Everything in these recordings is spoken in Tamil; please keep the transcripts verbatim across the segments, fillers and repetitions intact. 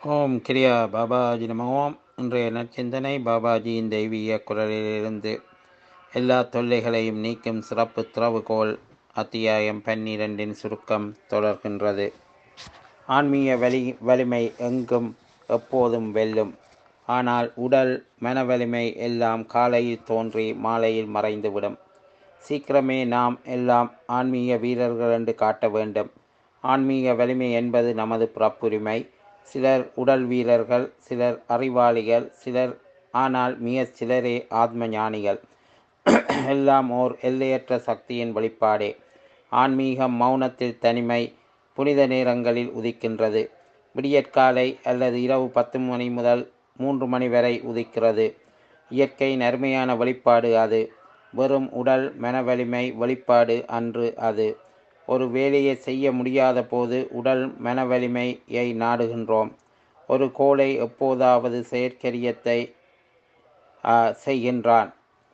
ஓம் கிரியா பாபாஜி நம ஓம். இன்றைய நற்சிந்தனை பாபாஜியின் தெய்வீக குரலிலிருந்து. எல்லா தொல்லைகளையும் நீக்கும் சிறப்பு திறவுகோல். அத்தியாயம் பன்னிரண்டின் சுருக்கம் தொடர்கின்றது. ஆன்மீக வலி வலிமை எங்கும் எப்போதும் வெல்லும். ஆனால் உடல் மன வலிமை எல்லாம் காலையில் தோன்றி மாலையில் மறைந்துவிடும். சீக்கிரமே நாம் எல்லாம் ஆன்மீக வீரர்கள் என்று காட்ட வேண்டும். ஆன்மீக வலிமை என்பது நமது பிறப்புரிமை. சிலர் உடல் வீரர்கள், சிலர் அறிவாளிகள், சிலர் ஆனால் மிக சிலரே ஆத்ம ஞானிகள். எல்லாம் ஓர் எல்லையற்ற சக்தியின் வெளிப்பாடே. ஆன்மீகம் மௌனத்தில் தனிமை, புனித நேரங்களில் உதிக்கின்றது. விடியற்காலை அல்லது இரவு பத்து மணி முதல் மூன்று மணி வரை உதிக்கிறது. இயற்கையின் அருமையான வெளிப்பாடு அது. வெறும் உடல் மன வலிமை வெளிப்பாடு அன்று அது. ஒரு வேலையை செய்ய முடியாத போது உடல் மன வலிமையை நாடுகின்றோம். ஒரு கோழை எப்போதாவது செயற்கரியத்தை செய்கின்றான்,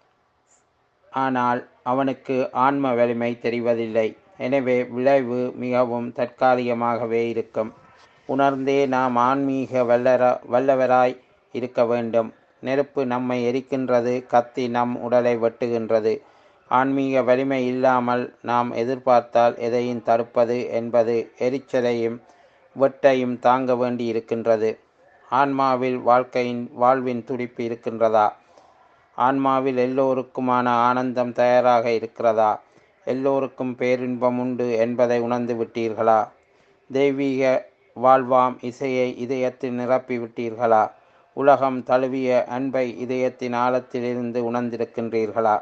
ஆனால் அவனுக்கு ஆன்ம வலிமை தெரிவதில்லை. எனவே விளைவு மிகவும் தற்காலிகமாகவே இருக்கும். உணர்ந்தே நாம் ஆன்மீக வல்லர வல்லவராய் இருக்க வேண்டும். நெருப்பு நம்மை எரிக்கின்றது, கத்தி நம் உடலை வெட்டுகின்றது. ஆன்மீக வலிமை இல்லாமல் நாம் எதிர்பார்த்தால் எதையும் தடுப்பது என்பது எரிச்சலையும் வெட்டையும் தாங்க வேண்டி இருக்கின்றது. ஆன்மாவில் வாழ்க்கையின் வாழ்வின் துடிப்பு இருக்கின்றதா? ஆன்மாவில் எல்லோருக்குமான ஆனந்தம் தயாராக இருக்கிறதா? எல்லோருக்கும் பேரின்பம் உண்டு என்பதை உணர்ந்து விட்டீர்களா? தெய்வீக வாழ்வாம் இசையை இதயத்தில் நிரப்பி விட்டீர்களா? உலகம் தழுவிய அன்பை இதயத்தின் ஆழத்திலிருந்து உணர்ந்திருக்கின்றீர்களா?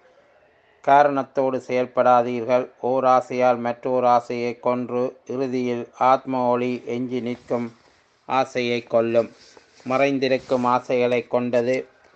காரணத்தோடு செயல்படாதீர்கள். ஓர் ஆசையால் மற்றோர் ஆசையை கொன்று இறுதியில் ஆத்ம ஒளி எஞ்சி நிற்கும் ஆசையை கொல்லும். மறைந்திருக்கும் ஆசைகளை கொண்டது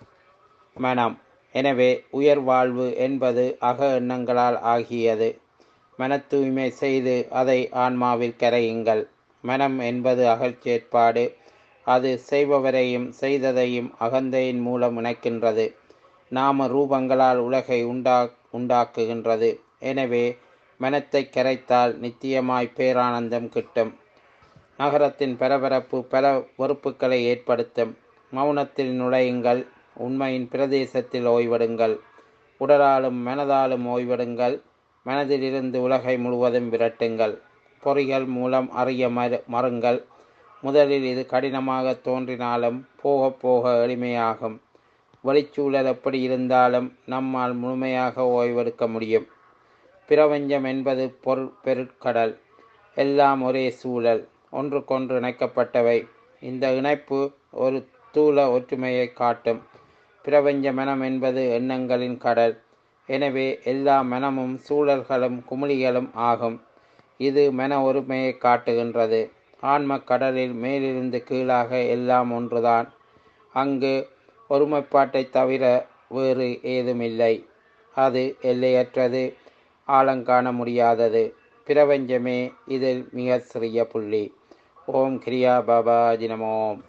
மனம். எனவே உயர் வாழ்வு என்பது அக எண்ணங்களால் ஆகியது. மன தூய்மை செய்து அதை ஆன்மாவில் கரையுங்கள். மனம் என்பது அகழ்ச்சேற்பாடு. அது செய்பவரையும் செய்ததையும் அகந்தையின் மூலம் இணைக்கின்றது. நாம ரூபங்களால் உலகை உண்டா உண்டாக்குகின்றது. எனவே மனத்தை கரைத்தால் நித்தியமாய் பேரானந்தம் கிட்டும். நகரத்தின் பரபரப்பு பல வெறுப்புகளை ஏற்படுத்தும். மௌனத்தில் நுழையுங்கள். உண்மையின் பிரதேசத்தில் ஓய்வெடுங்கள். உடலாலும் மனதாலும் ஓய்வெடுங்கள். மனதிலிருந்து உலகை முழுவதும் விரட்டுங்கள். பொறிகள் மூலம் அறிய மறு மறுங்கள். முதலில் இது கடினமாக தோன்றினாலும் போக போக எளிமையாகும். வெளிச்சூழல் எப்படி இருந்தாலும் நம்மால் முழுமையாக ஓய்வெடுக்க முடியும். பிரபஞ்சம் என்பது பொருள் பெருட்கடல். எல்லாம் ஒரே சூழல், ஒன்றுக்கொன்று இணைக்கப்பட்டவை. இந்த இணைப்பு ஒரு தூள ஒற்றுமையை காட்டும். பிரபஞ்ச மனம் என்பது எண்ணங்களின் கடல். எனவே எல்லா மனமும் சூழல்களும் குமிழிகளும் ஆகும். இது மன ஒருமையை காட்டுகின்றது. ஆன்ம கடலில் மேலிருந்து கீழாக எல்லாம் ஒன்றுதான். அங்கு ஒருமைப்பாட்டை தவிர வேறு ஏதுமில்லை. அது எல்லையற்றது, ஆழங்காண முடியாதது. பிரபஞ்சமே இதில் மிக சிறிய புள்ளி. ஓம் கிரியா பாபாஜி நம ஓம்.